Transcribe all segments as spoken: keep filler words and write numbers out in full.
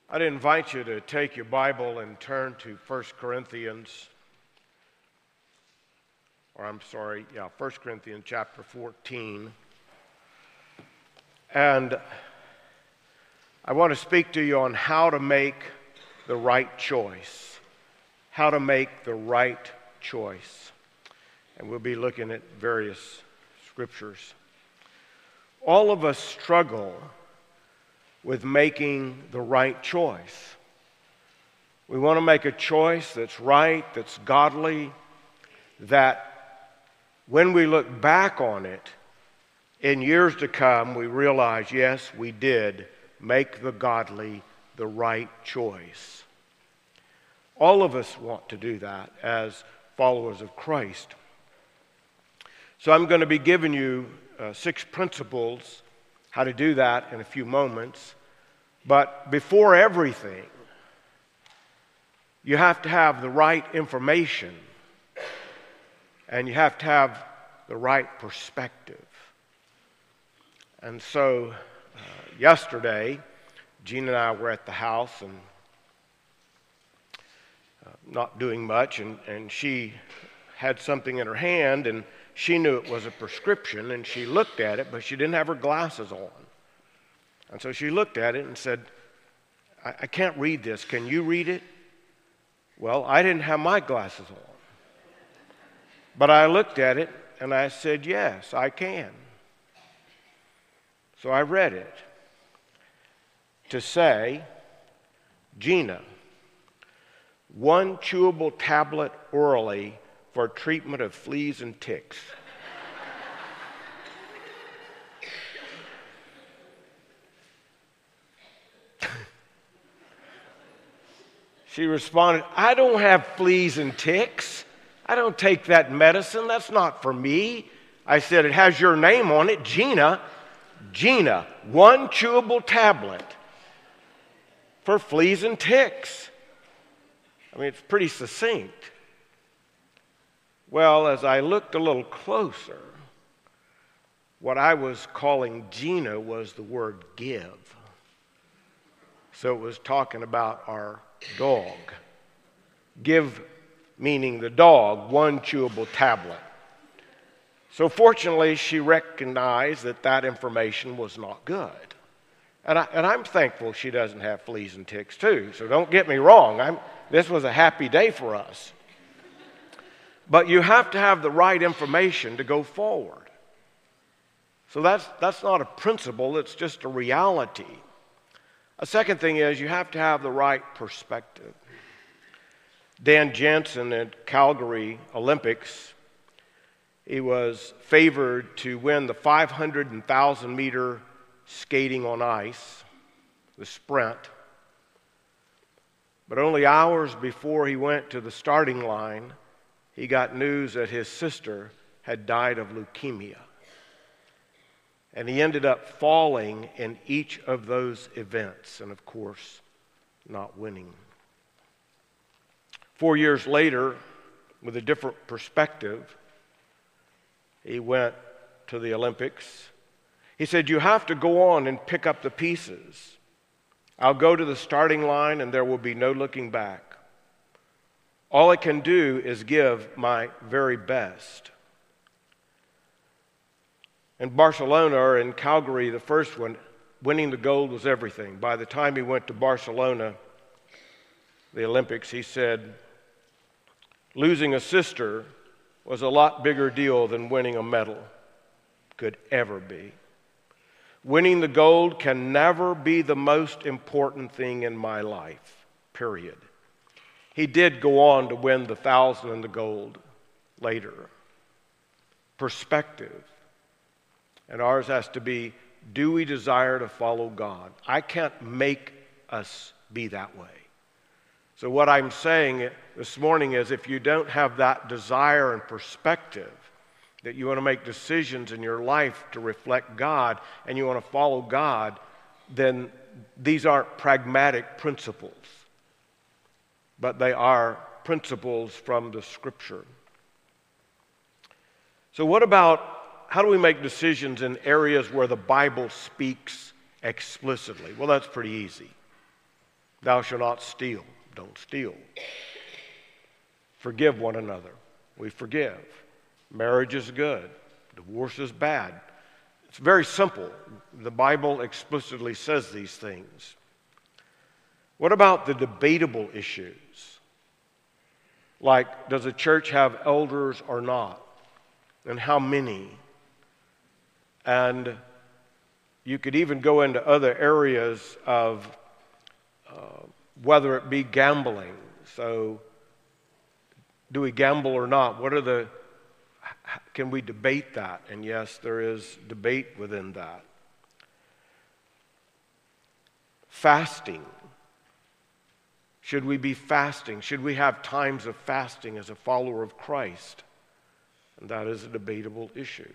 I'd invite you to take your Bible and turn to First Corinthians, or I'm sorry, yeah, First Corinthians chapter fourteen. And I want to speak to you on how to make the right choice. How to make the right choice. And we'll be looking at various scriptures. All of us struggle with making the right choice. We want to make a choice that's right, that's godly, that when we look back on it, in years to come, we realize, yes, we did make the godly, the right choice. All of us want to do that as followers of Christ. So I'm going to be giving you uh, six principles how to do that in a few moments. But before everything, you have to have the right information and you have to have the right perspective. And so uh, yesterday, Jean and I were at the house and uh, not doing much, and, and she had something in her hand, and she knew it was a prescription, and she looked at it, but she didn't have her glasses on. And so she looked at it and said, I, I can't read this. Can you read it? Well, I didn't have my glasses on. But I looked at it, and I said, yes, I can. So I read it to say, Gina, one chewable tablet orally for treatment of fleas and ticks. She responded, I don't have fleas and ticks. I don't take that medicine. That's not for me. I said, it has your name on it, Gina. Gina, one chewable tablet for fleas and ticks. I mean, it's pretty succinct. Well, as I looked a little closer, what I was calling Gina was the word give. So it was talking about our dog. Give meaning the dog, one chewable tablet. So fortunately, she recognized that that information was not good. And, I, and I'm thankful she doesn't have fleas and ticks too. So don't get me wrong. I'm, this was a happy day for us. But you have to have the right information to go forward. So that's, that's not a principle. It's just a reality. A second thing is you have to have the right perspective. Dan Jensen at Calgary Olympics, he was favored to win the five hundred and one thousand meter skating on ice, the sprint. But only hours before he went to the starting line, he got news that his sister had died of leukemia. And he ended up falling in each of those events, and of course, not winning. Four years later, with a different perspective, he went to the Olympics. He said, you have to go on and pick up the pieces. I'll go to the starting line and there will be no looking back. All I can do is give my very best. In Barcelona or in Calgary, the first one, winning the gold was everything. By the time he went to Barcelona, the Olympics, he said, losing a sister was a lot bigger deal than winning a medal could ever be. Winning the gold can never be the most important thing in my life, period. He did go on to win the thousand and the gold later. Perspective. And ours has to be, do we desire to follow God? I can't make us be that way. So what I'm saying this morning is if you don't have that desire and perspective, that you want to make decisions in your life to reflect God and you want to follow God, then these aren't pragmatic principles, but they are principles from the Scripture. So what about, how do we make decisions in areas where the Bible speaks explicitly? Well, that's pretty easy. Thou shalt not steal. Don't steal. Forgive one another. We forgive. Marriage is good. Divorce is bad. It's very simple. The Bible explicitly says these things. What about the debatable issues? Like, does a church have elders or not? And how many? And you could even go into other areas of uh, whether it be gambling. So, do we gamble or not? What are the, can we debate that? And yes, there is debate within that. Fasting. Should we be fasting? Should we have times of fasting as a follower of Christ? And that is a debatable issue.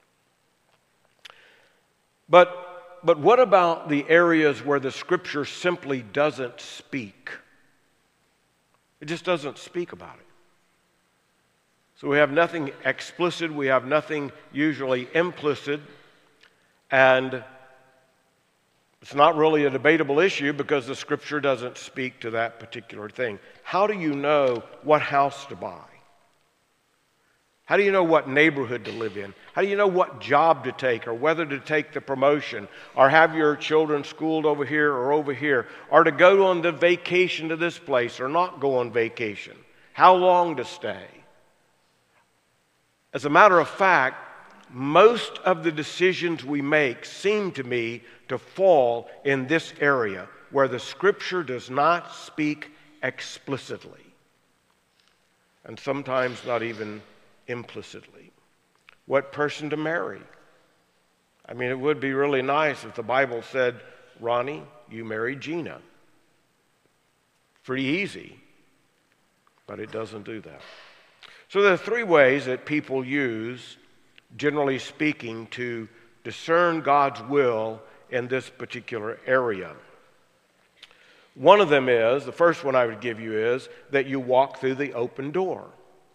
But, but what about the areas where the Scripture simply doesn't speak? It just doesn't speak about it. So we have nothing explicit, we have nothing usually implicit, and it's not really a debatable issue because the Scripture doesn't speak to that particular thing. How do you know what house to buy? How do you know what neighborhood to live in? How do you know what job to take or whether to take the promotion or have your children schooled over here or over here or to go on the vacation to this place or not go on vacation? How long to stay? As a matter of fact, most of the decisions we make seem to me to fall in this area where the Scripture does not speak explicitly, and sometimes not even implicitly. What person to marry? I mean, it would be really nice if the Bible said, Ronnie, you marry Gina. Pretty easy, but it doesn't do that. So there are three ways that people use, generally speaking, to discern God's will in this particular area. One of them is, the first one I would give you is, that you walk through the open door.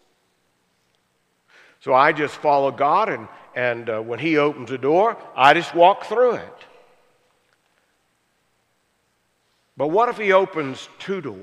So I just follow God, and, and uh, when He opens a door, I just walk through it. But what if He opens two doors?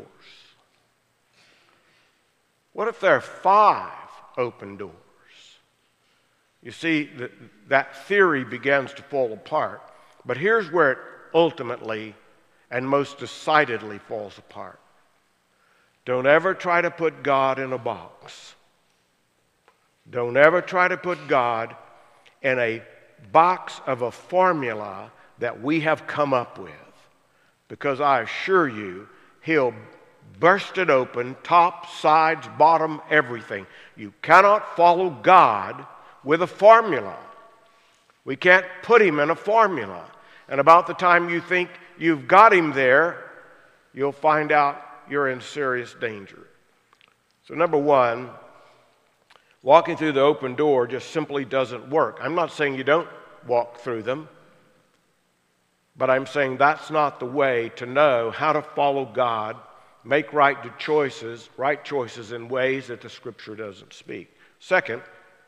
What if there are five open doors? You see, the, that theory begins to fall apart. But here's where it ultimately and most decidedly falls apart. Don't ever try to put God in a box. Don't ever try to put God in a box of a formula that we have come up with. Because I assure you, He'll burst it open, top, sides, bottom, everything. You cannot follow God with a formula. We can't put Him in a formula. And about the time you think you've got Him there, you'll find out you're in serious danger. So number one, walking through the open door just simply doesn't work. I'm not saying you don't walk through them, but I'm saying that's not the way to know how to follow God, make right choices, right choices in ways that the Scripture doesn't speak. Second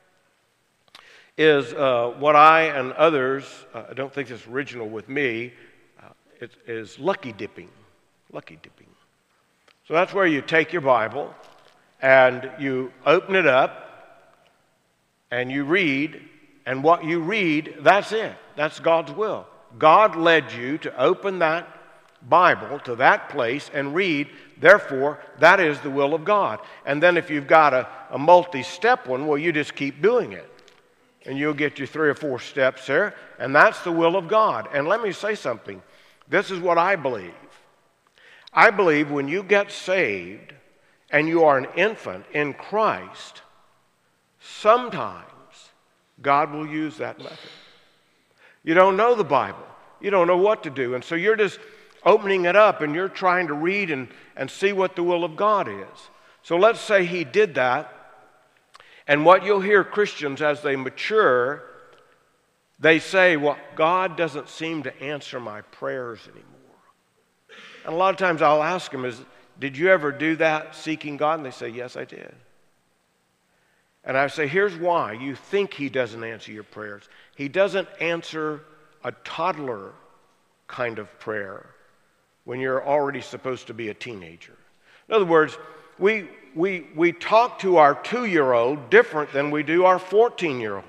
is uh, what I and others, uh, I don't think it's original with me, uh, it is lucky dipping. Lucky dipping. So that's where you take your Bible and you open it up and you read, and what you read, that's it. That's God's will. God led you to open that Bible to that place and read, therefore, that is the will of God. And then if you've got a, a multi-step one, well, you just keep doing it. And you'll get your three or four steps there, and that's the will of God. And let me say something. This is what I believe. I believe when you get saved and you are an infant in Christ, sometimes God will use that method. You don't know the Bible. You don't know what to do. And so you're just opening it up and you're trying to read and, and see what the will of God is. So let's say He did that. And what you'll hear Christians as they mature, they say, well, God doesn't seem to answer my prayers anymore. And a lot of times I'll ask them, is, did you ever do that, seeking God? And they say, yes, I did. And I say, here's why. You think He doesn't answer your prayers. He doesn't answer a toddler kind of prayer when you're already supposed to be a teenager. In other words, we, we, we talk to our two-year-old different than we do our fourteen-year-old.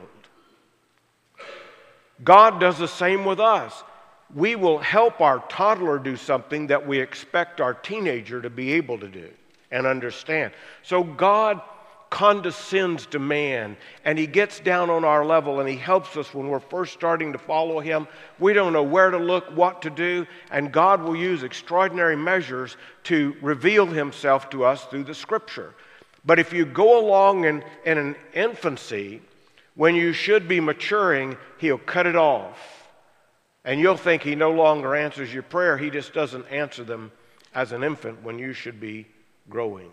God does the same with us. We will help our toddler do something that we expect our teenager to be able to do and understand. So God condescends to man, and he gets down on our level, and he helps us when we're first starting to follow him. We don't know where to look, what to do, and God will use extraordinary measures to reveal himself to us through the Scripture. But if you go along in, in an infancy, when you should be maturing, he'll cut it off. And you'll think he no longer answers your prayer. He just doesn't answer them as an infant when you should be growing.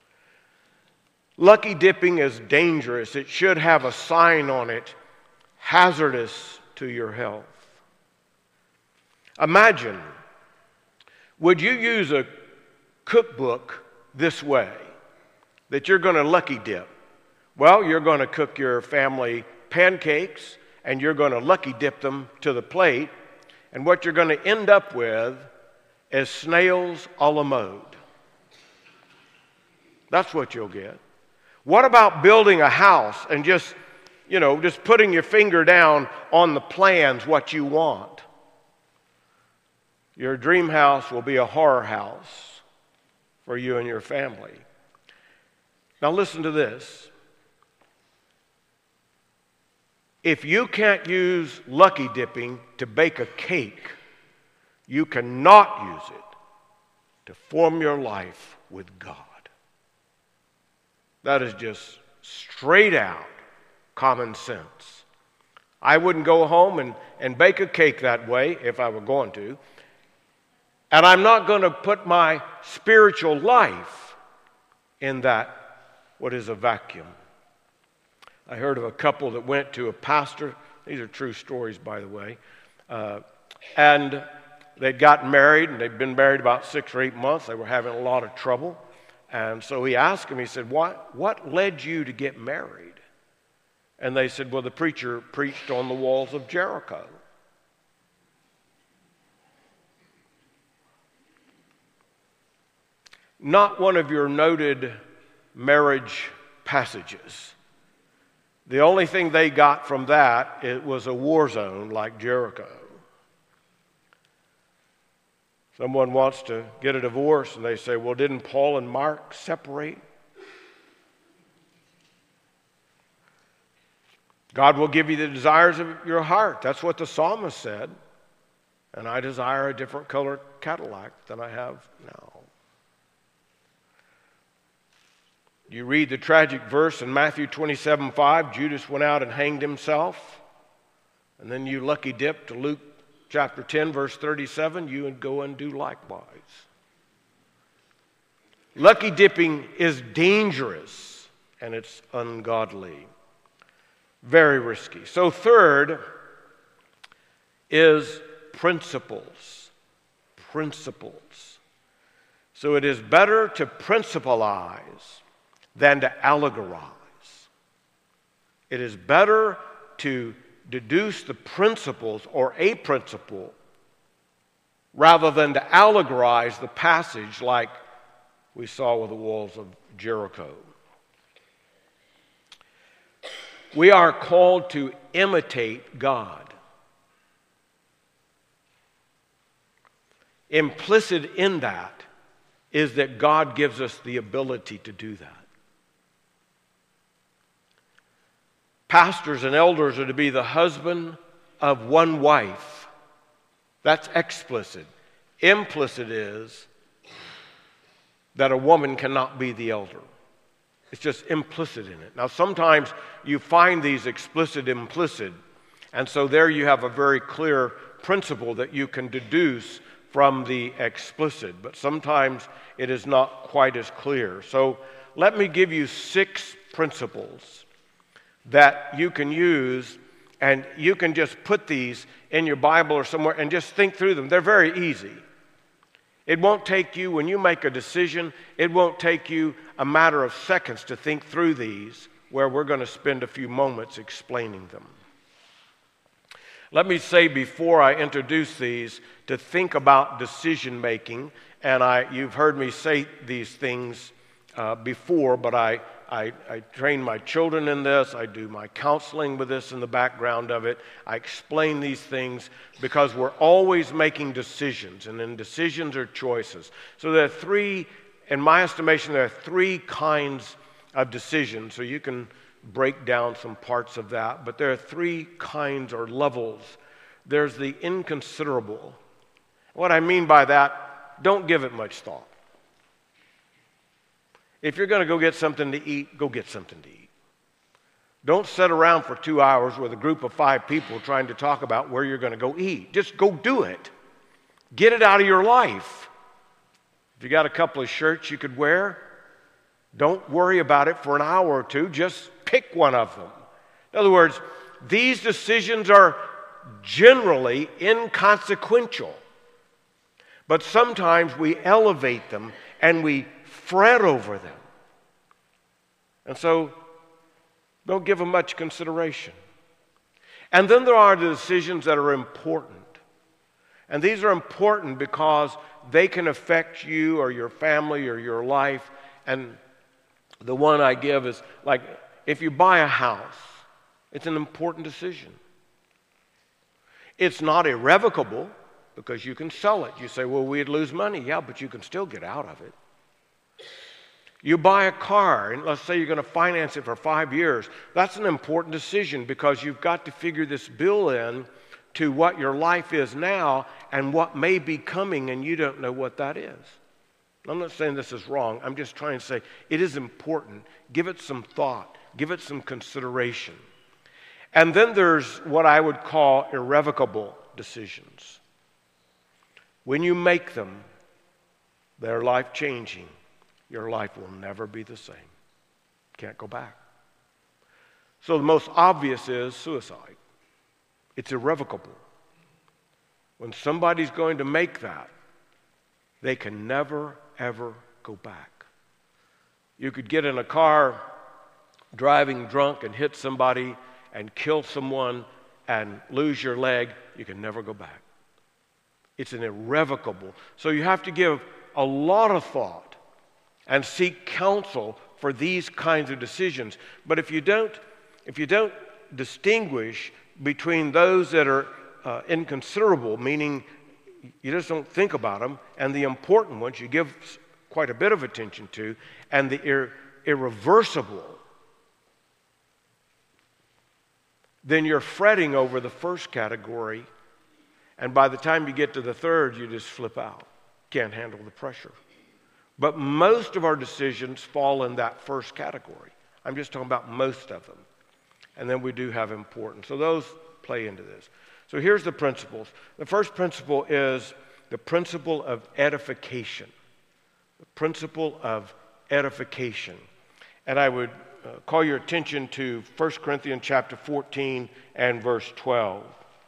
Lucky dipping is dangerous. It should have a sign on it, hazardous to your health. Imagine, would you use a cookbook this way, that you're going to lucky dip? Well, you're going to cook your family pancakes, and you're going to lucky dip them to the plate, and what you're going to end up with is snails a la mode. That's what you'll get. What about building a house and just, you know, just putting your finger down on the plans, what you want? Your dream house will be a horror house for you and your family. Now listen to this. If you can't use lucky dipping to bake a cake, you cannot use it to form your life with God. That is just straight out common sense. I wouldn't go home and, and bake a cake that way if I were going to. And I'm not going to put my spiritual life in that, what is a vacuum. I heard of a couple that went to a pastor. These are true stories, by the way. Uh, and they'd gotten married, and they'd been married about six or eight months. They were having a lot of trouble. And so he asked him, he said, what, what led you to get married? And they said, well, the preacher preached on the walls of Jericho. Not one of your noted marriage passages. The only thing they got from that, it was a war zone like Jericho. Someone wants to get a divorce, and they say, well, didn't Paul and Mark separate? God will give you the desires of your heart. That's what the psalmist said. And I desire a different color Cadillac than I have now. You read the tragic verse in Matthew twenty-seven five, Judas went out and hanged himself. And then you lucky dip to Luke chapter ten, verse thirty-seven, you would go and do likewise. Lucky dipping is dangerous and it's ungodly. Very risky. So third is principles. Principles. So it is better to principalize than to allegorize. It is better to deduce the principles or a principle rather than to allegorize the passage like we saw with the walls of Jericho. We are called to imitate God. Implicit in that is that God gives us the ability to do that. Pastors and elders are to be the husband of one wife. That's explicit. Implicit is that a woman cannot be the elder. It's just implicit in it. Now, sometimes you find these explicit, implicit, and so there you have a very clear principle that you can deduce from the explicit, but sometimes it is not quite as clear. So let me give you six principles that you can use, and you can just put these in your Bible or somewhere and just think through them. They're very easy. It won't take you, when you make a decision, it won't take you a matter of seconds to think through these, where we're going to spend a few moments explaining them. Let me say before I introduce these to think about decision making, and I, you've heard me say these things uh, before, but I, I, I train my children in this. I do my counseling with this in the background of it. I explain these things because we're always making decisions, and then decisions are choices. So there are three, in my estimation, there are three kinds of decisions. So you can break down some parts of that, but there are three kinds or levels. There's the inconsiderable. What I mean by that, don't give it much thought. If you're going to go get something to eat, go get something to eat. Don't sit around for two hours with a group of five people trying to talk about where you're going to go eat. Just go do it. Get it out of your life. If you got a couple of shirts you could wear, don't worry about it for an hour or two. Just pick one of them. In other words, these decisions are generally inconsequential, but sometimes we elevate them and we fret over them. And so, don't give them much consideration. And then there are the decisions that are important. And these are important because they can affect you or your family or your life. And the one I give is like, if you buy a house, it's an important decision. It's not irrevocable because you can sell it. You say, well, we'd lose money. Yeah, but you can still get out of it. You buy a car, and let's say you're going to finance it for five years. That's an important decision because you've got to figure this bill in to what your life is now and what may be coming, and you don't know what that is. I'm not saying this is wrong. I'm just trying to say it is important. Give it some thought. Give it some consideration. And then there's what I would call irrevocable decisions. When you make them, they're life-changing. Your life will never be the same. Can't go back. So the most obvious is suicide. It's irrevocable. When somebody's going to make that, they can never, ever go back. You could get in a car driving drunk and hit somebody and kill someone and lose your leg. You can never go back. It's an irrevocable. So you have to give a lot of thought and seek counsel for these kinds of decisions. But if you don't, if you don't distinguish between those that are uh, inconsiderable, meaning you just don't think about them, and the important ones you give quite a bit of attention to, and the ir- irreversible, then you're fretting over the first category, and by the time you get to the third, you just flip out. Can't handle the pressure. But most of our decisions fall in that first category. I'm just talking about most of them. And then we do have importance. So those play into this. So here's the principles. The first principle is the principle of edification. The principle of edification. And I would uh, call your attention to First Corinthians chapter fourteen and verse twelve.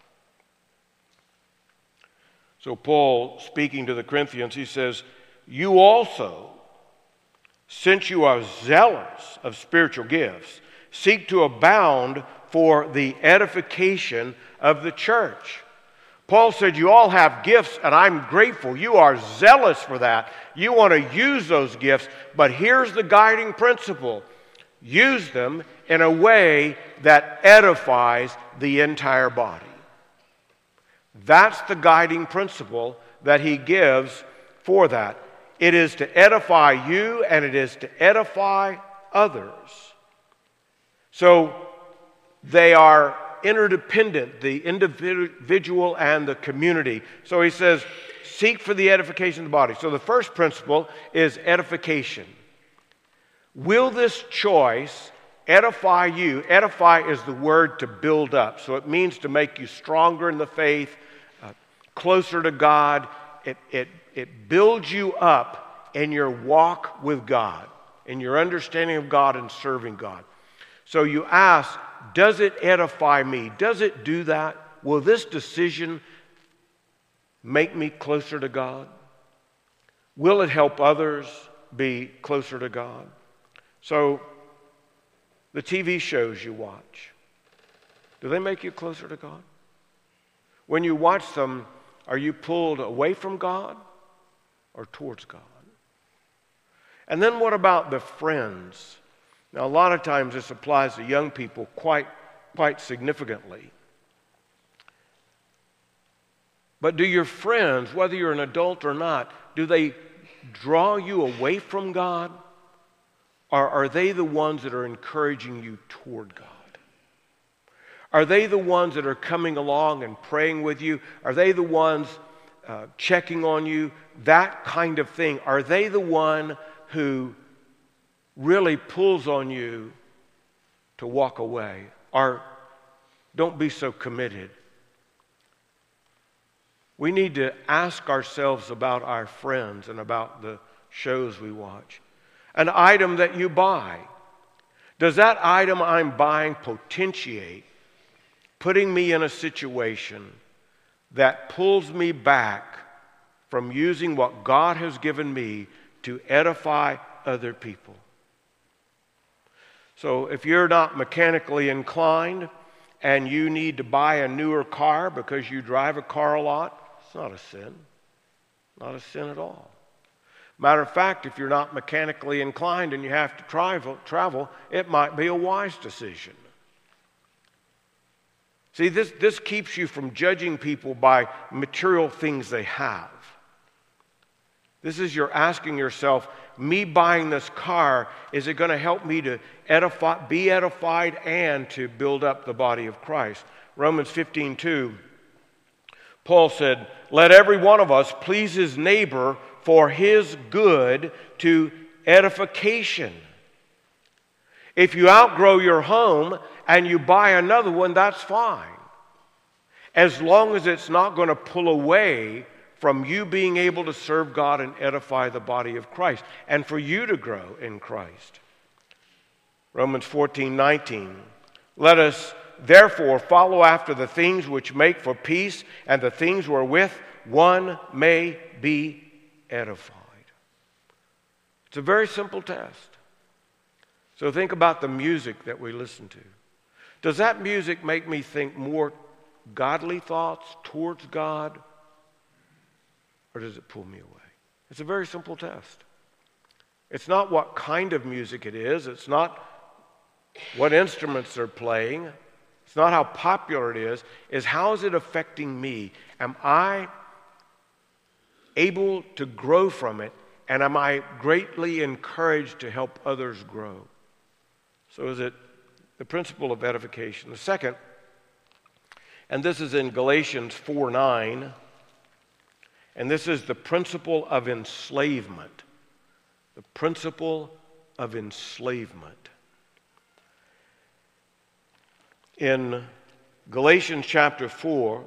So Paul, speaking to the Corinthians, he says, you also, since you are zealous of spiritual gifts, seek to abound for the edification of the church. Paul said, you all have gifts, and I'm grateful. You are zealous for that. You want to use those gifts, but here's the guiding principle. Use them in a way that edifies the entire body. That's the guiding principle that he gives for that. It is to edify you, and it is to edify others. So they are interdependent, the individual and the community. So he says, seek for the edification of the body. So the first principle is edification. Will this choice edify you? Edify is the word to build up. So it means to make you stronger in the faith, uh, closer to God. It, it, it builds you up in your walk with God, in your understanding of God and serving God. So you ask, does it edify me? Does it do that? Will this decision make me closer to God? Will it help others be closer to God? So the T V shows you watch, do they make you closer to God? When you watch them, are you pulled away from God or towards God? And then what about the friends? Now, a lot of times this applies to young people quite, quite significantly. But do your friends, whether you're an adult or not, do they draw you away from God? Or are they the ones that are encouraging you toward God? Are they the ones that are coming along and praying with you? Are they the ones uh, checking on you? That kind of thing. Are they the one who really pulls on you to walk away? Or don't be so committed? We need to ask ourselves about our friends and about the shows we watch. An item that you buy, does that item I'm buying potentiate putting me in a situation that pulls me back from using what God has given me to edify other people? So if you're not mechanically inclined and you need to buy a newer car because you drive a car a lot, it's not a sin. Not a sin at all. Matter of fact, if you're not mechanically inclined and you have to travel, travel, it might be a wise decision. See, this, this keeps you from judging people by material things they have. This is you're asking yourself, me buying this car, is it going to help me to edify, be edified and to build up the body of Christ? Romans fifteen two, Paul said, let every one of us please his neighbor for his good to edification. If you outgrow your home and you buy another one, that's fine. As long as it's not going to pull away from you being able to serve God and edify the body of Christ, and for you to grow in Christ. Romans fourteen nineteen, let us therefore follow after the things which make for peace and the things wherewith one may be edified. It's a very simple test. So think about the music that we listen to. Does that music make me think more godly thoughts towards God, or does it pull me away? It's a very simple test. It's not what kind of music it is. It's not what instruments they're playing. It's not how popular it is. It's how is it affecting me? Am I able to grow from it? And am I greatly encouraged to help others grow? So is it the principle of edification? The second, and this is in Galatians four nine, and this is the principle of enslavement. The principle of enslavement. In Galatians chapter four,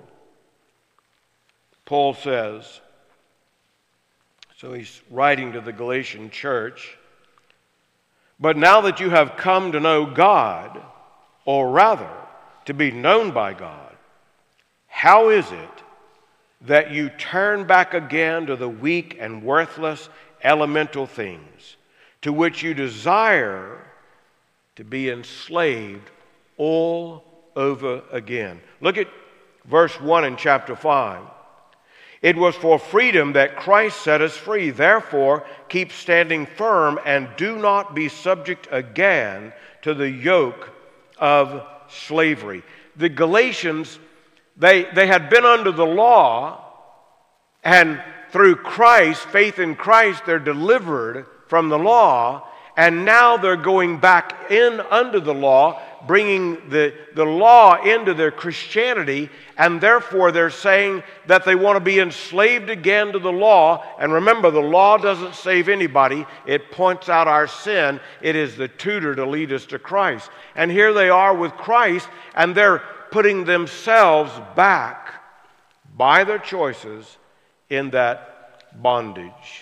Paul says, so he's writing to the Galatian church, but now that you have come to know God, or rather, to be known by God, how is it that you turn back again to the weak and worthless elemental things, to which you desire to be enslaved all over again? Look at verse one in chapter five. It was for freedom that Christ set us free. Therefore, keep standing firm and do not be subject again to the yoke of slavery. The Galatians, they, they had been under the law, and through Christ, faith in Christ, they're delivered from the law, and now they're going back in under the law, bringing the, the law into their Christianity, and therefore they're saying that they want to be enslaved again to the law. And remember, the law doesn't save anybody. It points out our sin. It is the tutor to lead us to Christ. And here they are with Christ, and they're putting themselves back by their choices in that bondage.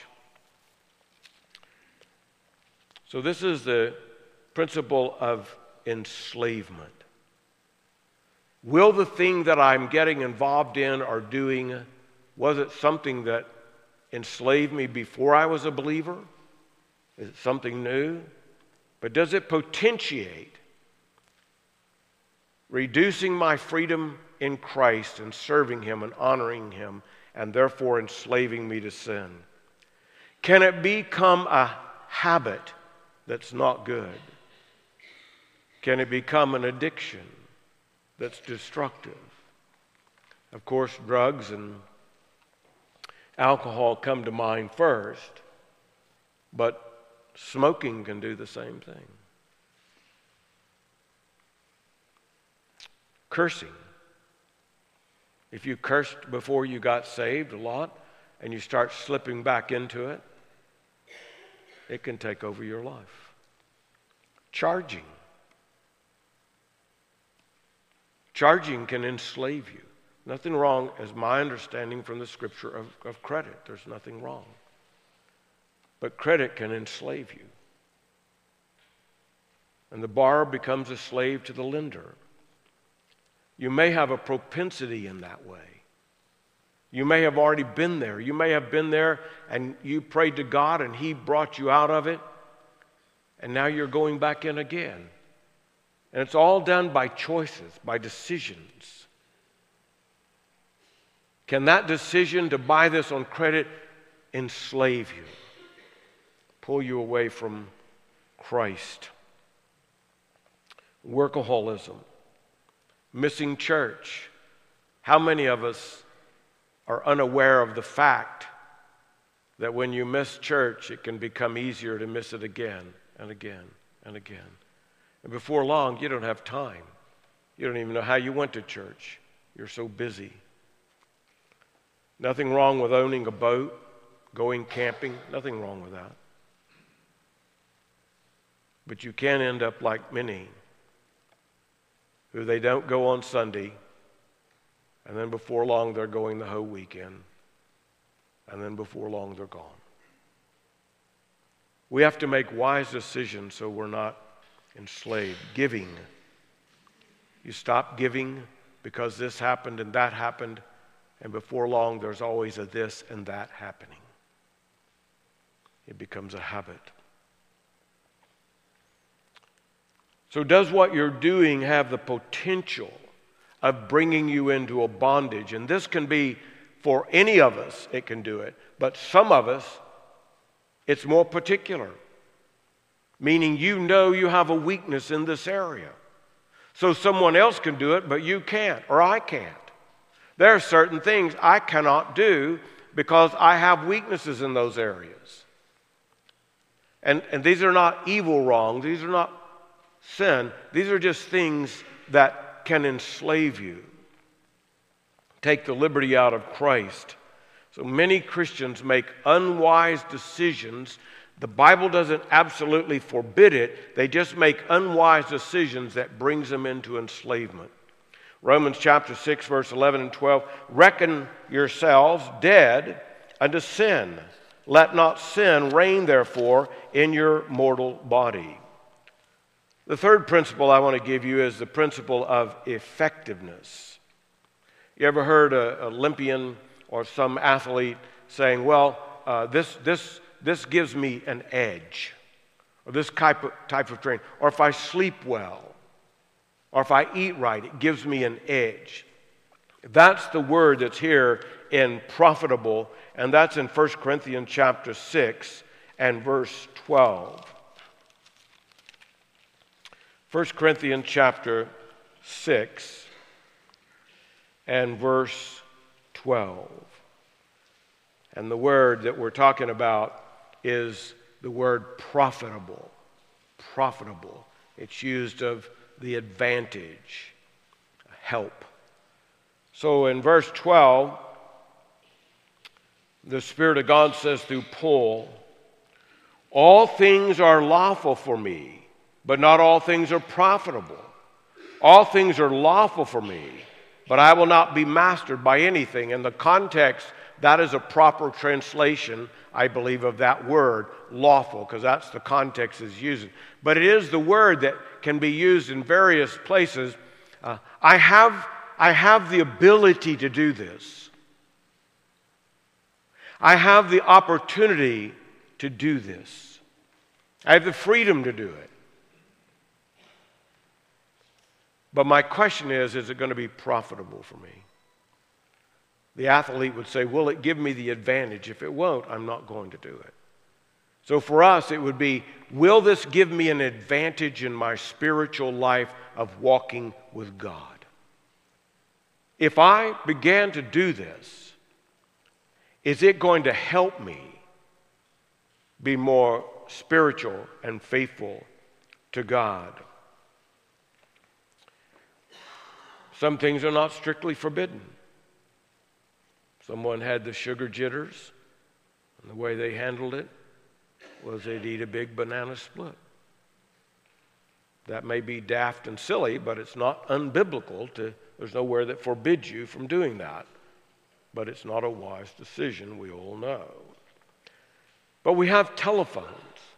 So this is the principle of enslavement. Will the thing that I'm getting involved in or doing, was it something that enslaved me before I was a believer? Is it something new? But does it potentiate reducing my freedom in Christ and serving Him and honoring Him, and therefore enslaving me to sin? Can it become a habit that's not good? Can it become an addiction that's destructive? Of course, drugs and alcohol come to mind first, but smoking can do the same thing. Cursing. If you cursed before you got saved a lot and you start slipping back into it, it can take over your life. Charging. Charging can enslave you. Nothing wrong, as my understanding from the Scripture, of, of credit. There's nothing wrong. But credit can enslave you. And the borrower becomes a slave to the lender. You may have a propensity in that way. You may have already been there. You may have been there and you prayed to God and He brought you out of it. And now you're going back in again. And it's all done by choices, by decisions. Can that decision to buy this on credit enslave you? Pull you away from Christ? Workaholism. Missing church. How many of us are unaware of the fact that when you miss church, it can become easier to miss it again and again and again? And before long, you don't have time. You don't even know how you went to church. You're so busy. Nothing wrong with owning a boat, going camping. Nothing wrong with that. But you can end up like many who they don't go on Sunday, and then before long they're going the whole weekend, and then before long they're gone. We have to make wise decisions so we're not enslaved. Giving. You stop giving because this happened and that happened, and before long there's always a this and that happening. It becomes a habit. So does what you're doing have the potential of bringing you into a bondage? And this can be, for any of us, it can do it. But some of us, it's more particular. Meaning you know you have a weakness in this area. So someone else can do it, but you can't, or I can't. There are certain things I cannot do because I have weaknesses in those areas. And, and these are not evil wrongs. These are not sin. These are just things that can enslave you. Take the liberty out of Christ. So many Christians make unwise decisions. The Bible doesn't absolutely forbid it. They just make unwise decisions that brings them into enslavement. Romans chapter six, verse eleven and twelve. Reckon yourselves dead unto sin. Let not sin reign, therefore, in your mortal body. The third principle I want to give you is the principle of effectiveness. You ever heard an Olympian or some athlete saying, well, uh, this, this, this gives me an edge, or this type of, type of training, or if I sleep well, or if I eat right, it gives me an edge. That's the word that's here in profitable, and that's in First Corinthians chapter six and verse twelve. First Corinthians chapter six and verse twelve. And the word that we're talking about is the word profitable. Profitable. It's used of the advantage, help. So in verse twelve, the Spirit of God says through Paul, all things are lawful for me, but not all things are profitable. All things are lawful for me, but I will not be mastered by anything. In the context, that is a proper translation, I believe, of that word, lawful, because that's the context it's using. But it is the word that can be used in various places. Uh, I have, I have the ability to do this. I have the opportunity to do this. I have the freedom to do it. But my question is, is it going to be profitable for me? The athlete would say, will it give me the advantage? If it won't, I'm not going to do it. So for us, it would be, will this give me an advantage in my spiritual life of walking with God? If I began to do this, is it going to help me be more spiritual and faithful to God? Some things are not strictly forbidden. Someone had the sugar jitters, and the way they handled it was they'd eat a big banana split. That may be daft and silly, but it's not unbiblical. To, there's nowhere that forbids you from doing that. But it's not a wise decision, we all know. But we have telephones.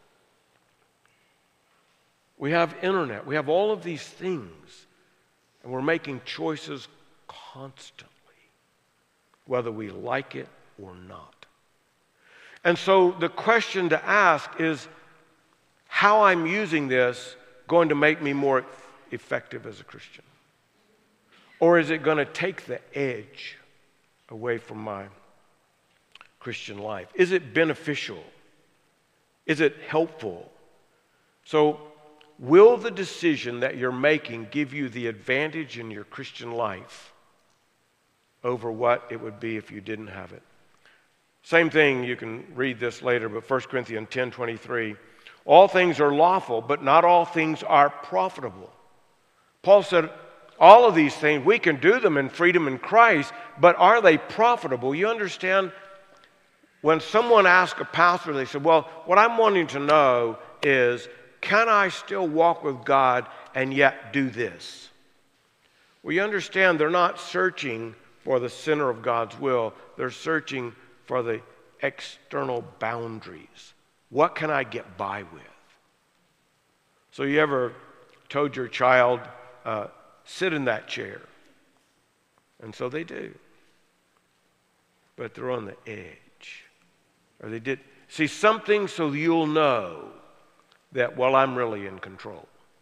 We have internet. We have all of these things. And we're making choices constantly, whether we like it or not. And so the question to ask is, how I'm using this going to make me more effective as a Christian? Or is it going to take the edge away from my Christian life? Is it beneficial? Is it helpful? So, will the decision that you're making give you the advantage in your Christian life over what it would be if you didn't have it? Same thing, you can read this later, but First Corinthians ten twenty-three, all things are lawful, but not all things are profitable. Paul said, all of these things, we can do them in freedom in Christ, but are they profitable? You understand, when someone asks a pastor, they say, well, what I'm wanting to know is, can I still walk with God and yet do this? Well, you understand, they're not searching for the center of God's will. They're searching for the external boundaries. What can I get by with? So you ever told your child, uh, sit in that chair? And so they do. But they're on the edge. Or they did. See, something so you'll know that, well, I'm really in control.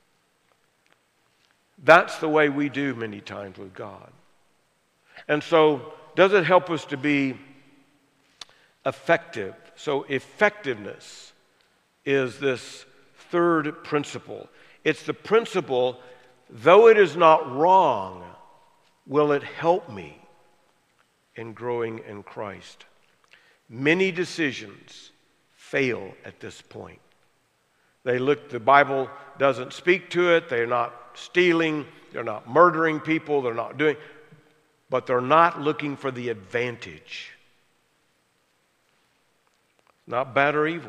That's the way we do many times with God. And so, does it help us to be effective? So, effectiveness is this third principle. It's the principle, though it is not wrong, will it help me in growing in Christ? Many decisions fail at this point. They look, the Bible doesn't speak to it. They're not stealing. They're not murdering people. They're not doing, but they're not looking for the advantage. Not bad or evil.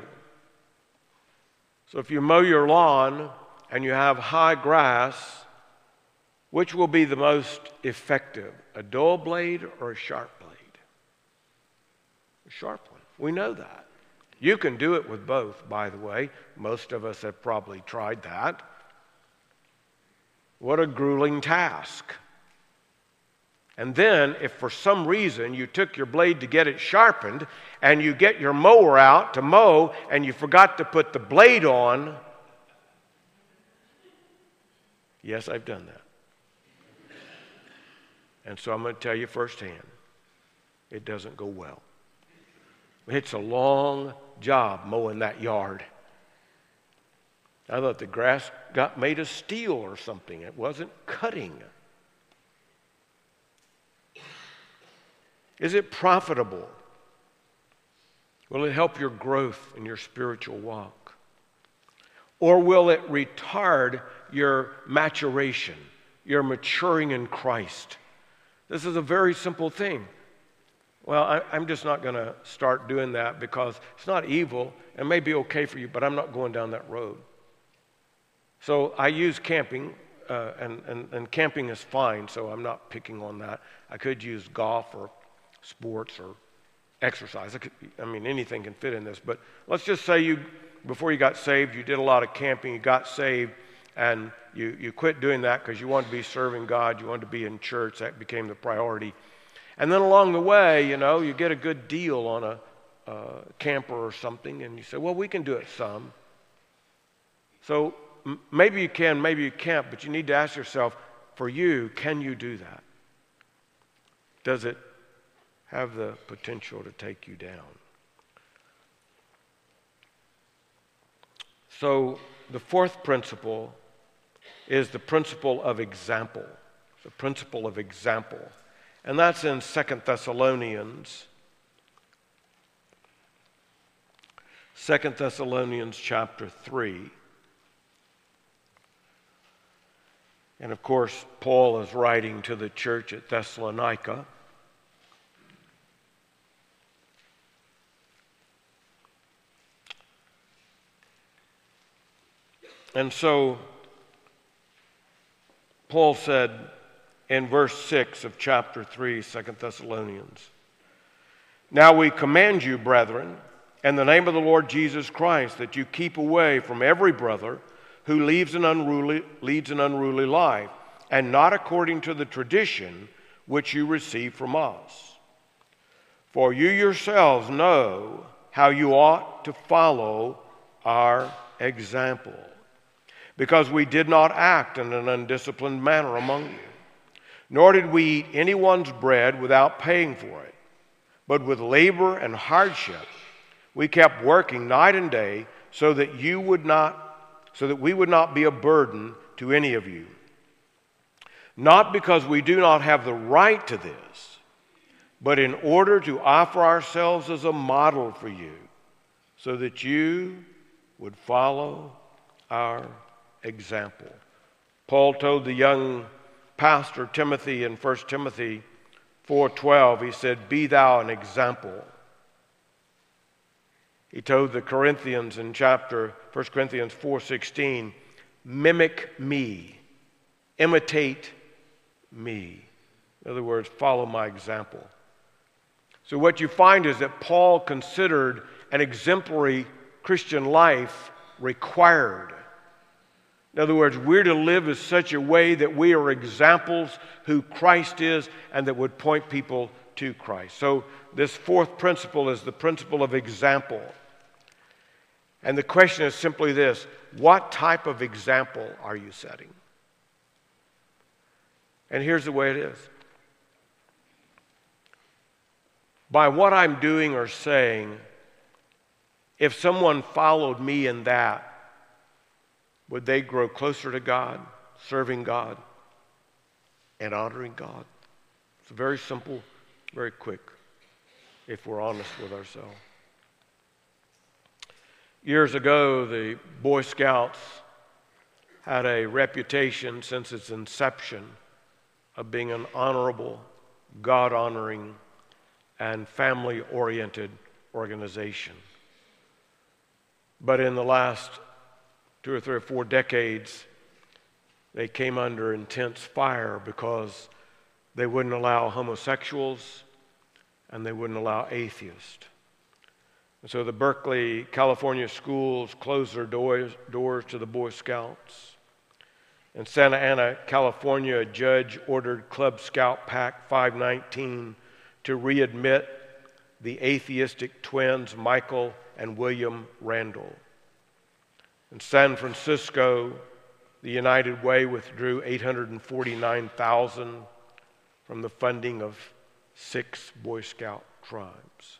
So if you mow your lawn and you have high grass, which will be the most effective? A dull blade or a sharp blade? A sharp one. We know that. You can do it with both, by the way. Most of us have probably tried that. What a grueling task. And then, if for some reason you took your blade to get it sharpened, and you get your mower out to mow, and you forgot to put the blade on, yes, I've done that. And so I'm going to tell you firsthand, it doesn't go well. It's a long job mowing that yard. I thought the grass got made of steel or something. It wasn't cutting. Is it profitable? Will it help your growth in your spiritual walk? Or will it retard your maturation, your maturing in Christ? This is a very simple thing. Well, I, I'm just not going to start doing that because it's not evil. It may be okay for you, but I'm not going down that road. So I use camping, uh, and, and, and camping is fine, so I'm not picking on that. I could use golf or sports or exercise. I, could, I mean, anything can fit in this. But let's just say you, before you got saved, you did a lot of camping, you got saved, and you, you quit doing that because you wanted to be serving God, you wanted to be in church. That became the priority. And then along the way, you know, you get a good deal on a uh, camper or something, and you say, well, we can do it some. So m- maybe you can, maybe you can't, but you need to ask yourself, for you, can you do that? Does it have the potential to take you down? So the fourth principle is the principle of example. The principle of example. And that's in Second Thessalonians. Second Thessalonians chapter three. And of course, Paul is writing to the church at Thessalonica. And so, Paul said in verse six of chapter three, Second Thessalonians, "Now we command you, brethren, in the name of the Lord Jesus Christ, that you keep away from every brother who leads an unruly, leads an unruly life, and not according to the tradition which you received from us. For you yourselves know how you ought to follow our example, because we did not act in an undisciplined manner among you, nor did we eat anyone's bread without paying for it, but with labor and hardship we kept working night and day, so that you would not so that we would not be a burden to any of you. Not because we do not have the right to this, but in order to offer ourselves as a model for you, so that you would follow our example." Paul told the young pastor Timothy in First Timothy four twelve, he said, "Be thou an example." He told the Corinthians in chapter First Corinthians four sixteen, "Mimic me, imitate me." In other words, follow my example. So what you find is that Paul considered an exemplary Christian life required. In other words, we're to live in such a way that we are examples who Christ is and that would point people to Christ. So this fourth principle is the principle of example. And the question is simply this: what type of example are you setting? And here's the way it is. By what I'm doing or saying, if someone followed me in that, would they grow closer to God, serving God, and honoring God? It's very simple, very quick, if we're honest with ourselves. Years ago, the Boy Scouts had a reputation since its inception of being an honorable, God-honoring, and family-oriented organization. But in the last two or three or four decades, they came under intense fire because they wouldn't allow homosexuals and they wouldn't allow atheists. And so the Berkeley, California schools closed their doors, doors to the Boy Scouts. In Santa Ana, California, a judge ordered Club Scout Pack five nineteen to readmit the atheistic twins Michael and William Randall. In San Francisco, the United Way withdrew eight hundred forty-nine thousand dollars from the funding of six Boy Scout tribes.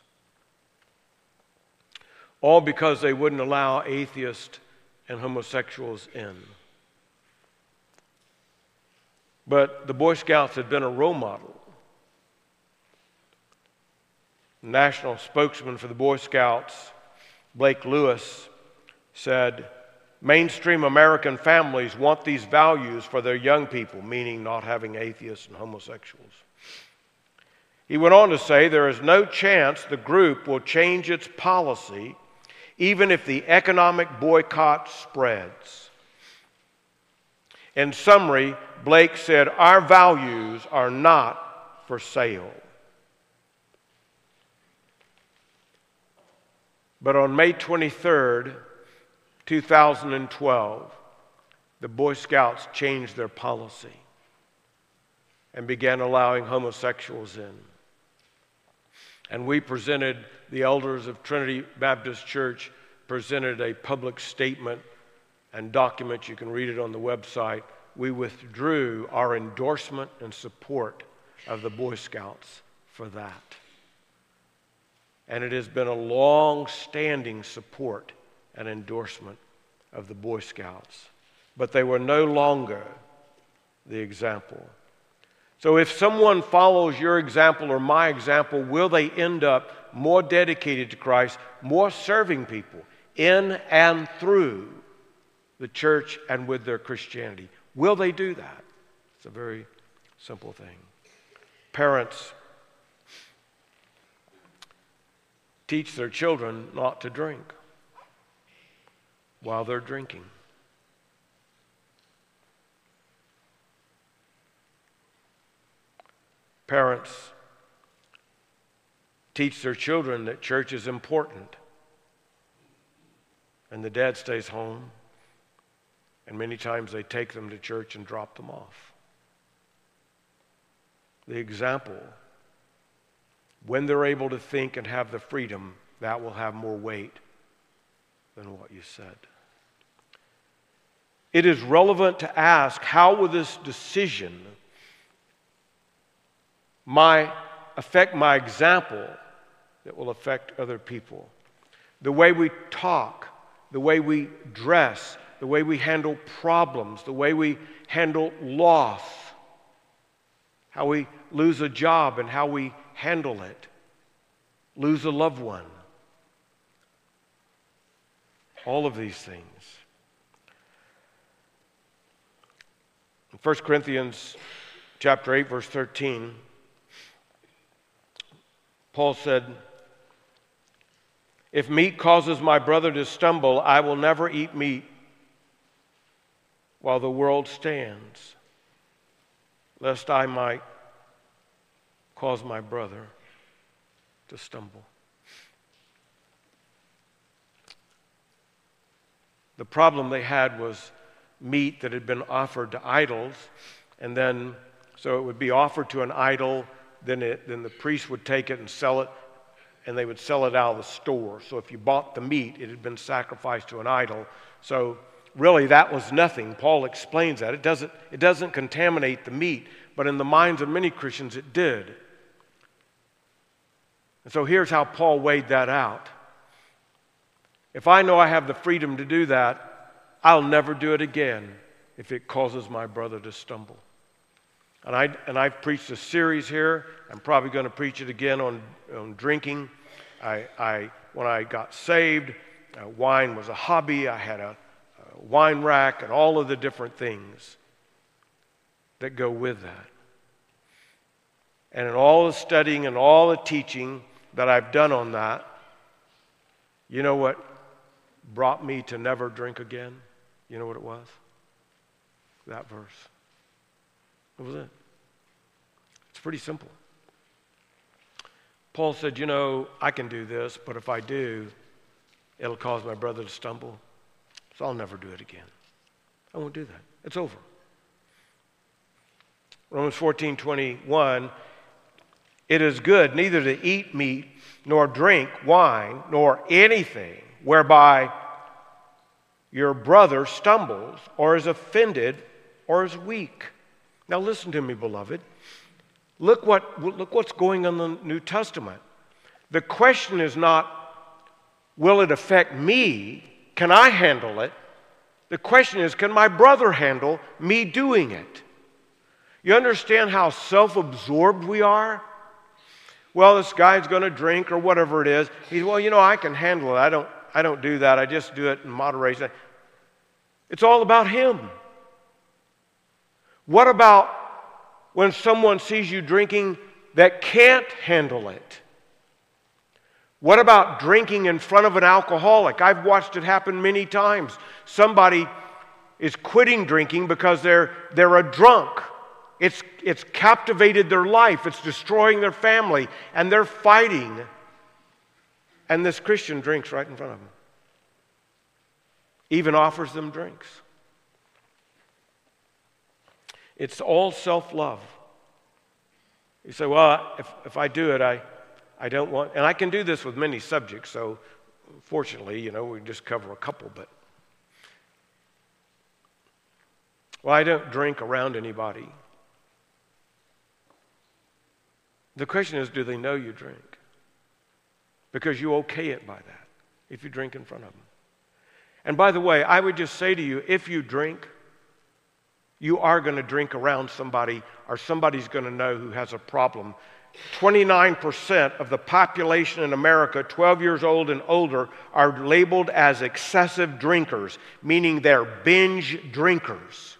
All because they wouldn't allow atheists and homosexuals in. But the Boy Scouts had been a role model. National spokesman for the Boy Scouts, Blake Lewis, said, "Mainstream American families want these values for their young people," meaning not having atheists and homosexuals. He went on to say, "There is no chance the group will change its policy even if the economic boycott spreads." In summary, Blake said, "Our values are not for sale." But on May twenty-third, two thousand twelve, the Boy Scouts changed their policy and began allowing homosexuals in. And we presented, the elders of Trinity Baptist Church presented a public statement and document, you can read it on the website, we withdrew our endorsement and support of the Boy Scouts for that. And it has been a long-standing support and endorsement of the Boy Scouts. But they were no longer the example. So if someone follows your example or my example, will they end up more dedicated to Christ, more serving people in and through the church and with their Christianity? Will they do that? It's a very simple thing. Parents teach their children not to drink while they're drinking. Parents teach their children that church is important, and the dad stays home, and many times they take them to church and drop them off. The example, when they're able to think and have the freedom, that will have more weight than what you said. It is relevant to ask, how will this decision my affect my example that will affect other people? The way we talk, the way we dress, the way we handle problems, the way we handle loss, how we lose a job and how we handle it, lose a loved one. All of these things. In First Corinthians chapter eight, verse thirteen, Paul said, "If meat causes my brother to stumble, I will never eat meat while the world stands, lest I might cause my brother to stumble." The problem they had was meat that had been offered to idols, and then so it would be offered to an idol, then it, then the priest would take it and sell it, and they would sell it out of the store. So if you bought the meat, it had been sacrificed to an idol. So really that was nothing. Paul explains that. It doesn't, it doesn't contaminate the meat, but in the minds of many Christians it did. And so here's how Paul weighed that out. If I know I have the freedom to do that, I'll never do it again if it causes my brother to stumble. And, I, and I've preached a series here. I'm probably going to preach it again on, on drinking. I, I, when I got saved, uh, wine was a hobby. I had a, a wine rack and all of the different things that go with that. And in all the studying and all the teaching that I've done on that, you know what brought me to never drink again? You know what it was? That verse. That was it. It's pretty simple. Paul said, you know, I can do this, but if I do, it'll cause my brother to stumble. So I'll never do it again. I won't do that. It's over. Romans fourteen twenty-one, it is good neither to eat meat nor drink wine nor anything whereby your brother stumbles or is offended or is weak. Now listen to me, beloved. Look what look what's going on in the New Testament. The question is not, will it affect me? Can I handle it? The question is, can my brother handle me doing it? You understand how self-absorbed we are? Well, this guy's going to drink or whatever it is. He's, well, you know, I can handle it. I don't, I don't do that. I just do it in moderation. It's all about him. What about when someone sees you drinking that can't handle it? What about drinking in front of an alcoholic? I've watched it happen many times. Somebody is quitting drinking because they're, they're a drunk. It's, it's captivated their life. It's destroying their family. And they're fighting. And this Christian drinks right in front of them. Even offers them drinks. It's all self-love. You say, well, if, if I do it, I, I don't want... And I can do this with many subjects, so fortunately, you know, we just cover a couple, but... Well, I don't drink around anybody. The question is, do they know you drink? Because you okay it by that if you drink in front of them. And by the way, I would just say to you, if you drink, you are going to drink around somebody, or somebody's going to know who has a problem. twenty-nine percent of the population in America, twelve years old and older, are labeled as excessive drinkers, meaning they're binge drinkers.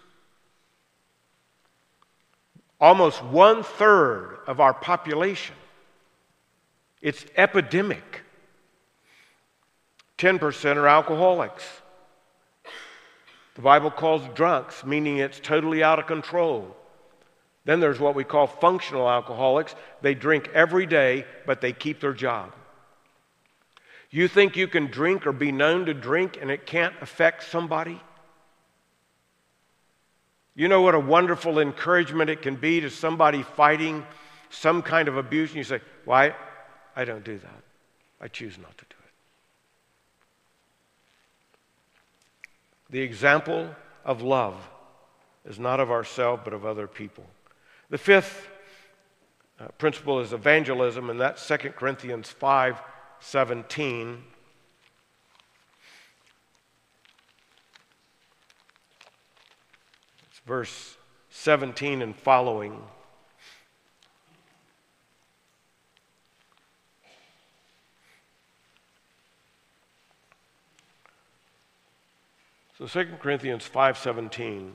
Almost one third of our population. It's epidemic. ten percent are alcoholics. The Bible calls drunks, meaning it's totally out of control. Then there's what we call functional alcoholics. They drink every day, but they keep their job. You think you can drink or be known to drink and it can't affect somebody? You know what a wonderful encouragement it can be to somebody fighting some kind of abuse, and you say, well, I, I don't do that. I choose not to do it. The example of love is not of ourselves, but of other people. The fifth uh, principle is evangelism, and that's Second Corinthians five seventeen. It's verse seventeen and following. So Second Corinthians five seventeen.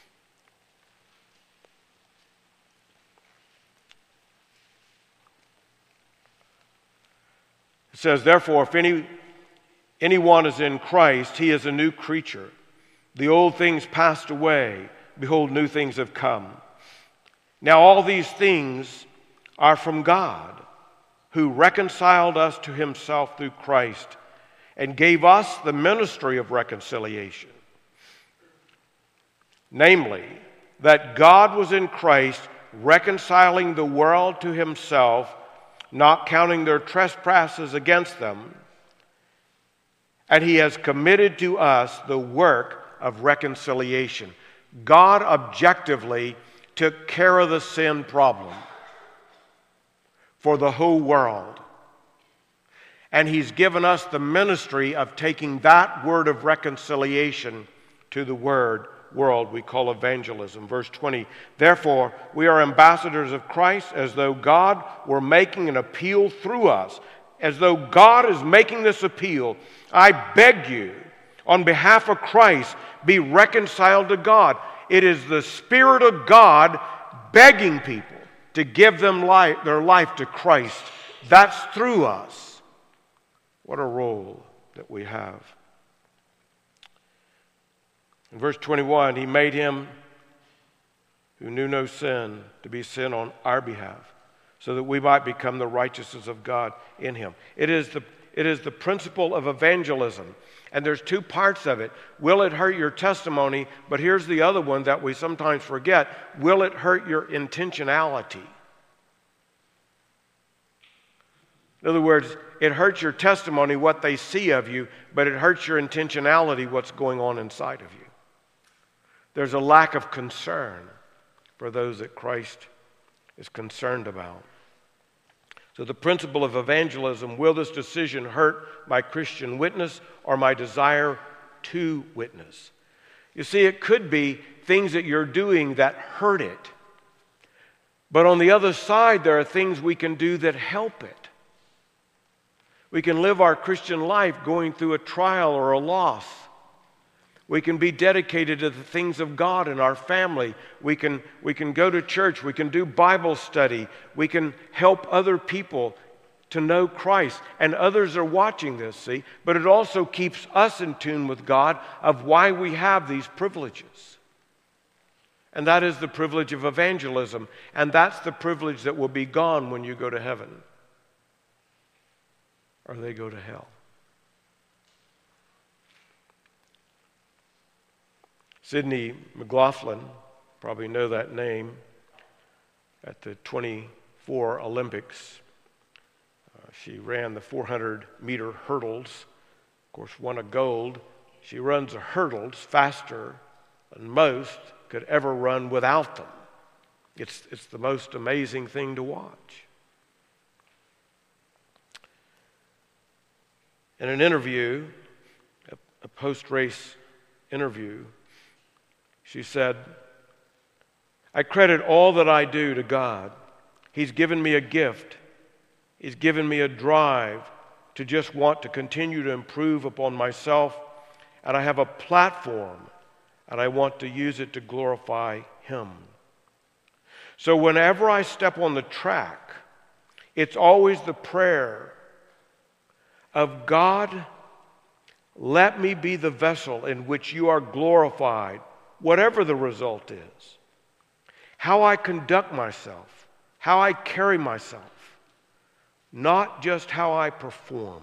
It says, therefore, if any anyone is in Christ, he is a new creature. The old things passed away. Behold, new things have come. Now all these things are from God, who reconciled us to himself through Christ and gave us the ministry of reconciliation. Namely, that God was in Christ reconciling the world to himself, not counting their trespasses against them, and he has committed to us the work of reconciliation. God objectively took care of the sin problem for the whole world. And he's given us the ministry of taking that word of reconciliation to the word world we call evangelism. Verse twenty, therefore we are ambassadors of Christ, as though God were making an appeal through us. As though God is making this appeal, I beg you, on behalf of Christ, be reconciled to God. It is the Spirit of God begging people to give them life, their life to Christ. That's through us. What a role that we have. In verse twenty-one, he made him who knew no sin to be sin on our behalf, so that we might become the righteousness of God in him. It is the, it is the principle of evangelism. And there's two parts of it. Will it hurt your testimony? But here's the other one that we sometimes forget. Will it hurt your intentionality? In other words, it hurts your testimony, what they see of you, but it hurts your intentionality, what's going on inside of you. There's a lack of concern for those that Christ is concerned about. So the principle of evangelism, will this decision hurt my Christian witness or my desire to witness? You see, it could be things that you're doing that hurt it. But on the other side, there are things we can do that help it. We can live our Christian life going through a trial or a loss. We can be dedicated to the things of God in our family. We can, we can go to church. We can do Bible study. We can help other people to know Christ. And others are watching this, see? But it also keeps us in tune with God of why we have these privileges. And that is the privilege of evangelism. And that's the privilege that will be gone when you go to heaven. Or they go to hell. Sidney McLaughlin, probably know that name, at the twenty-four Olympics. Uh, she ran the four hundred meter hurdles, of course won a gold. She runs the hurdles faster than most could ever run without them. It's, it's the most amazing thing to watch. In an interview, a, a post-race interview, she said, "I credit all that I do to God. He's given me a gift. He's given me a drive to just want to continue to improve upon myself, and I have a platform, and I want to use it to glorify Him. So whenever I step on the track, it's always the prayer of God, let me be the vessel in which you are glorified, whatever the result is. How I conduct myself, how I carry myself, not just how I perform."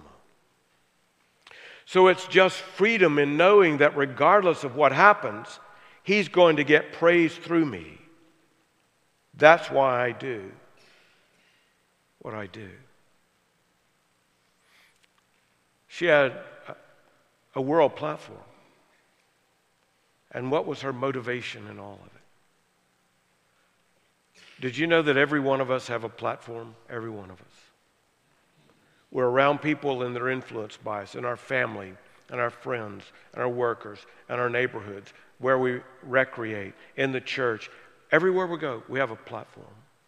So it's just freedom in knowing that regardless of what happens, He's going to get praise through me. That's why I do what I do. She had a, a world platform. And what was her motivation in all of it? Did you know that every one of us have a platform? Every one of us. We're around people and they're influenced by us, in our family, and our friends, and our workers, and our neighborhoods, where we recreate, in the church. Everywhere we go, we have a platform.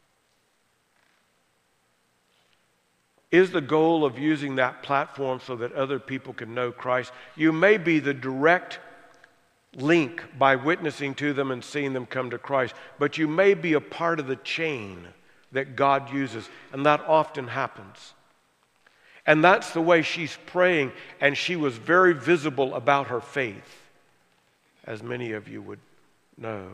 Is the goal of using that platform so that other people can know Christ? You may be the direct link by witnessing to them and seeing them come to Christ, but you may be a part of the chain that God uses, and that often happens. And that's the way she's praying, and she was very visible about her faith, as many of you would know.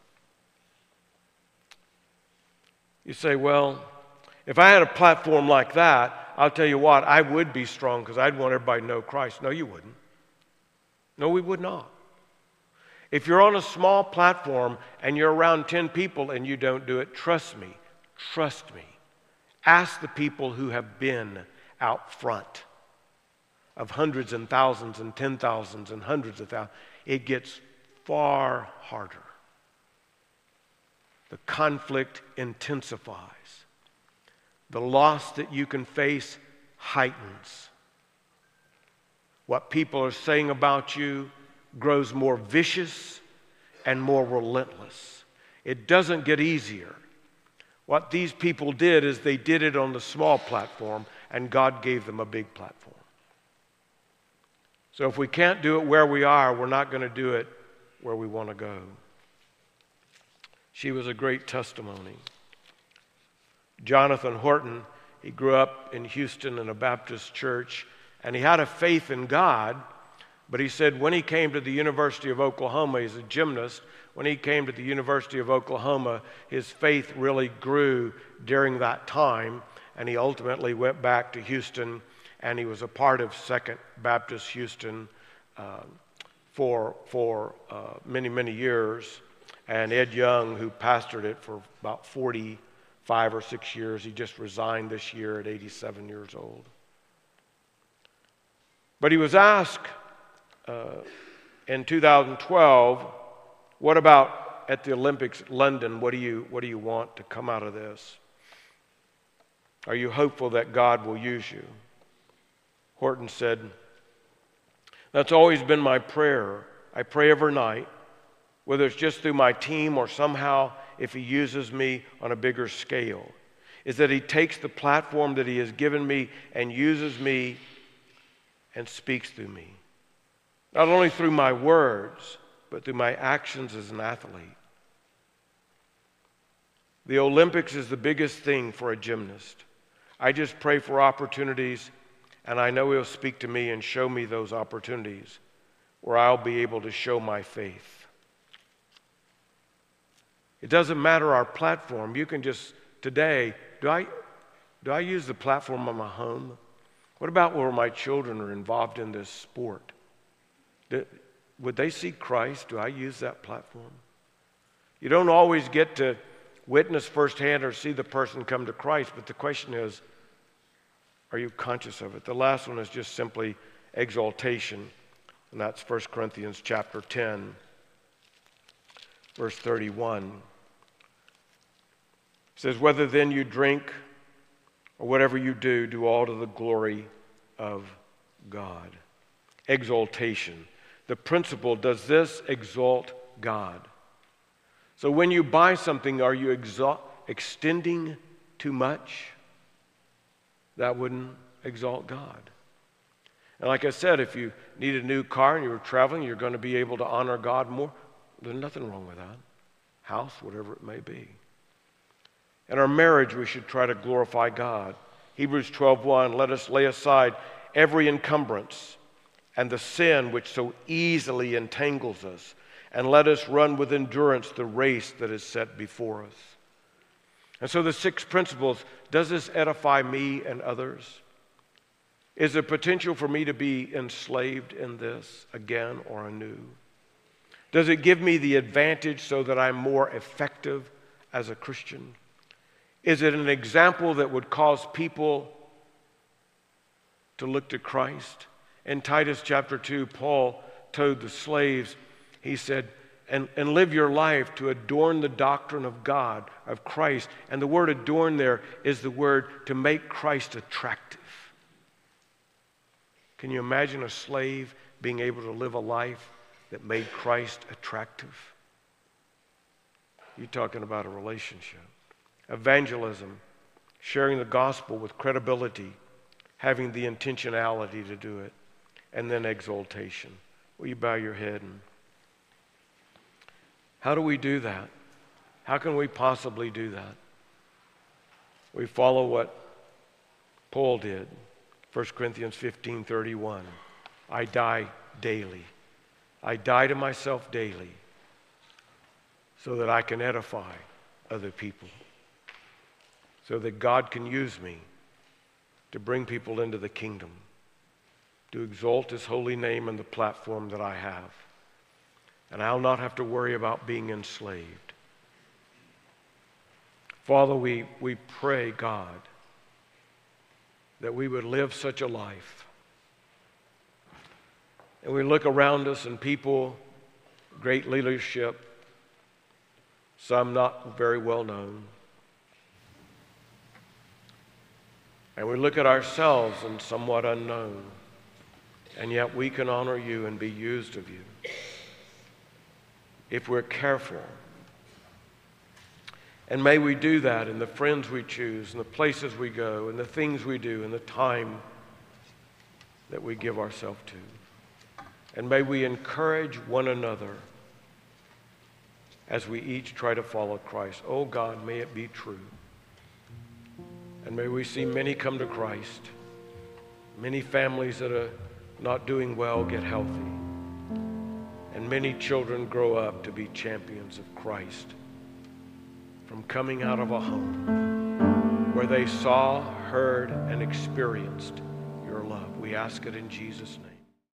You say, well, if I had a platform like that, I'll tell you what, I would be strong because I'd want everybody to know Christ. No, you wouldn't. No, we would not. If you're on a small platform and you're around ten people and you don't do it, trust me, trust me. Ask the people who have been out front of hundreds and thousands and ten thousands and hundreds of thousands. It gets far harder. The conflict intensifies. The loss that you can face heightens. What people are saying about you grows more vicious and more relentless. It doesn't get easier. What these people did is they did it on the small platform, and God gave them a big platform. So if we can't do it where we are, we're not going to do it where we want to go. She was a great testimony. Jonathan Horton, he grew up in Houston in a Baptist church, and he had a faith in God, but he said when he came to the University of Oklahoma, he's a gymnast, when he came to the University of Oklahoma, his faith really grew during that time, and he ultimately went back to Houston, and he was a part of Second Baptist Houston uh, for, for uh, many, many years. And Ed Young, who pastored it for about forty-five or six years, he just resigned this year at eighty-seven years old. But he was asked uh, in two thousand twelve, what about at the Olympics London, what do you, what do you want to come out of this? Are you hopeful that God will use you? Horton said, that's always been my prayer. I pray every night, whether it's just through my team or somehow if He uses me on a bigger scale, is that He takes the platform that He has given me and uses me and speaks through me. Not only through my words, but through my actions as an athlete. The Olympics is the biggest thing for a gymnast. I just pray for opportunities, and I know He'll speak to me and show me those opportunities where I'll be able to show my faith. It doesn't matter our platform. You can just, today, do I, do I use the platform of my home? What about where my children are involved in this sport? Do, would they see Christ? Do I use that platform? You don't always get to witness firsthand or see the person come to Christ, but the question is, are you conscious of it? The last one is just simply exaltation, and that's First Corinthians chapter ten. verse thirty-one. It says, whether then you drink or whatever you do, do all to the glory of God. Exaltation. The principle, does this exalt God? So when you buy something, are you exalt, extending too much? That wouldn't exalt God. And like I said, if you need a new car and you're traveling, you're going to be able to honor God more. There's nothing wrong with that. House, whatever it may be. In our marriage, we should try to glorify God. Hebrews twelve one, let us lay aside every encumbrance and the sin which so easily entangles us, and let us run with endurance the race that is set before us. And so the six principles, does this edify me and others? Is there potential for me to be enslaved in this again or anew? Does it give me the advantage so that I'm more effective as a Christian? Is it an example that would cause people to look to Christ? In Titus chapter two, Paul told the slaves, he said, and, and live your life to adorn the doctrine of God, of Christ. And the word adorn there is the word to make Christ attractive. Can you imagine a slave being able to live a life that made Christ attractive? You're talking about a relationship. Evangelism, sharing the gospel with credibility, having the intentionality to do it, and then exaltation. Will you bow your head? And how do we do that? How can we possibly do that? We follow what Paul did. First Corinthians fifteen thirty-one. I die daily. I die to myself daily so that I can edify other people, so that God can use me to bring people into the kingdom, to exalt His holy name and the platform that I have. And I'll not have to worry about being enslaved. Father, we, we pray, God, that we would live such a life. And we look around us and people, great leadership, some not very well known. And we look at ourselves and somewhat unknown. And yet we can honor you and be used of you if we're careful. And may we do that in the friends we choose, in the places we go, in the things we do, in the time that we give ourselves to. And may we encourage one another as we each try to follow Christ. Oh God, may it be true. And may we see many come to Christ. Many families that are not doing well get healthy. And many children grow up to be champions of Christ from coming out of a home where they saw, heard, and experienced your love. We ask it in Jesus' name.